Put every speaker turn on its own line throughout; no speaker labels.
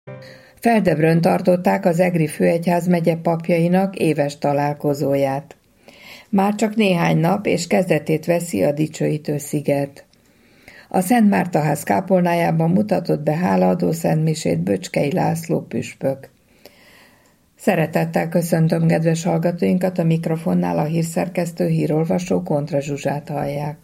Feldebrön tartották az Egri főegyházmegye papjainak éves találkozóját. Már csak néhány nap, és kezdetét veszi a dicsőítő sziget. A Szent Márta-ház kápolnájában mutatott be hálaadó szentmisét Böcskei László püspök. Szeretettel köszöntöm kedves hallgatóinkat, a mikrofonnál a hírszerkesztő, hírolvasó Kontra Zsuzsát hallják.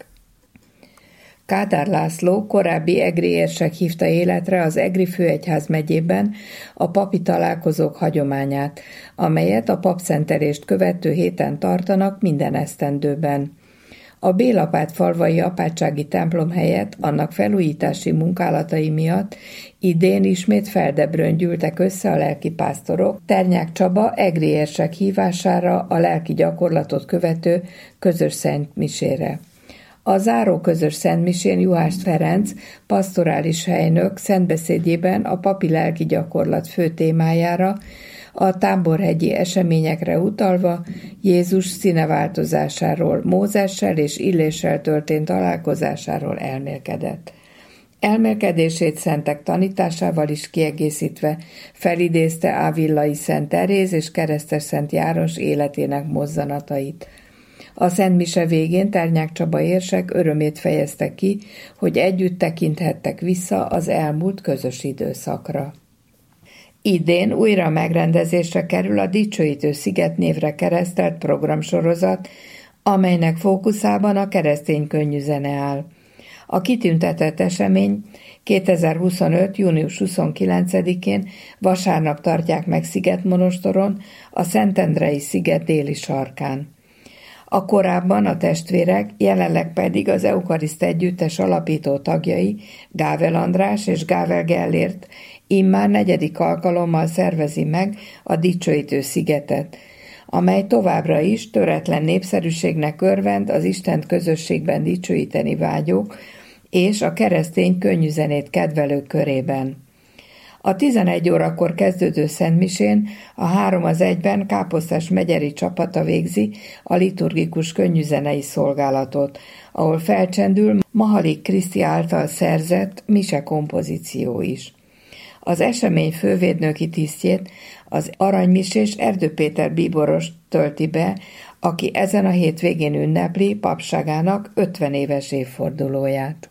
Kádár László, korábbi egri érsek hívta életre az Egri főegyházmegyében a papi találkozók hagyományát, amelyet a papszentelést követő héten tartanak minden esztendőben. A Bélapát falvai apátsági templom helyett annak felújítási munkálatai miatt idén ismét Feldebrőn gyűltek össze a lelkipásztorok Ternyák Csaba egri érsek hívására a lelki gyakorlatot követő közös szentmisére. A záró közös szentmisén Juhász Ferenc, pastorális helynök szentbeszédjében a papi lelki gyakorlat fő témájára, a táborhegyi eseményekre utalva Jézus színeváltozásáról, Mózessel és Illéssel történt találkozásáról elmélkedett. Elmélkedését szentek tanításával is kiegészítve felidézte Ávillai Szent Teréz és Keresztes Szent János életének mozzanatait. A szentmise végén Ternyák Csaba érsek örömét fejezte ki, hogy együtt tekinthettek vissza az elmúlt közös időszakra. Idén újra megrendezésre kerül a Dicsőítő sziget névre keresztelt programsorozat, amelynek fókuszában a keresztény könnyűzene áll. A kitüntetett esemény 2025. június 29-én vasárnap tartják meg Szigetmonostoron, a Szentendrei sziget déli sarkán. A korábban a testvérek, jelenleg pedig az Eukariszt Együttes alapító tagjai, Gável András és Gável Gellért immár 4. alkalommal szervezi meg a Dicsőítő szigetet, amely továbbra is töretlen népszerűségnek örvend az Istent közösségben dicsőíteni vágyók és a keresztény könnyűzenét kedvelők körében. A 11 órakor kezdődő szentmisén a 3-1-ben Káposztás megyeri csapata végzi a liturgikus könnyűzenei szolgálatot, ahol felcsendül Mahalik Kriszti által szerzett mise kompozíció is. Az esemény fővédnöki tisztjét az aranymisés Erdő Péter bíboros tölti be, aki ezen a hétvégén ünnepli papságának 50 éves évfordulóját.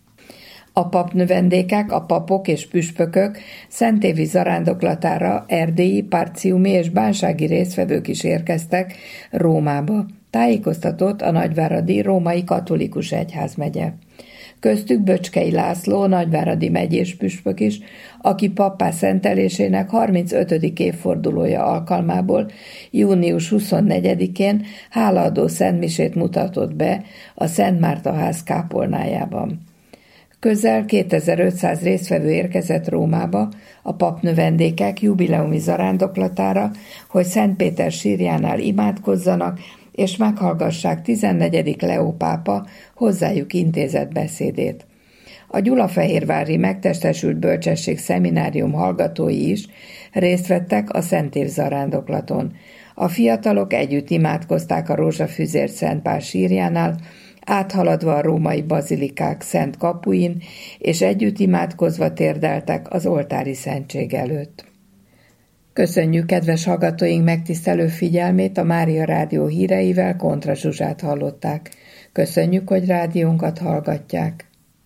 A papnövendékek, a papok és püspökök szentévi zarándoklatára erdélyi, parciumi és bánsági résztvevők is érkeztek Rómába, tájékoztatott a nagyváradi római katolikus egyházmegye. Köztük Böcskei László, nagyváradi megyés püspök is, aki pappá szentelésének 35. évfordulója alkalmából június 24-én hálaadó szentmisét mutatott be a Szent Márta-ház kápolnájában. Közel 2500 résztvevő érkezett Rómába a papnövendékek jubileumi zarándoklatára, hogy Szent Péter sírjánál imádkozzanak, és meghallgassák 14. Leó pápa hozzájuk intézett beszédét. A Gyulafehérvári Megtestesült Bölcsesség Szeminárium hallgatói is részt vettek a szentév zarándoklaton. A fiatalok együtt imádkozták a rózsafüzért Szent Pál sírjánál, áthaladva a római bazilikák szent kapuin, és együtt imádkozva térdeltek az oltári szentség előtt. Köszönjük kedves hallgatóink megtisztelő figyelmét, a Mária Rádió híreivel Kontra Zsuzsát hallották. Köszönjük, hogy rádiónkat hallgatják.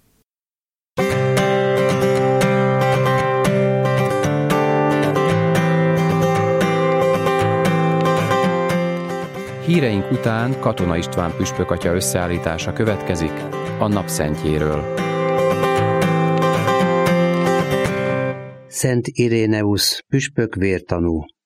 Híreink után Katona István püspökatya összeállítása következik a napszentjéről.
Szent Iréneusz, püspök vértanú.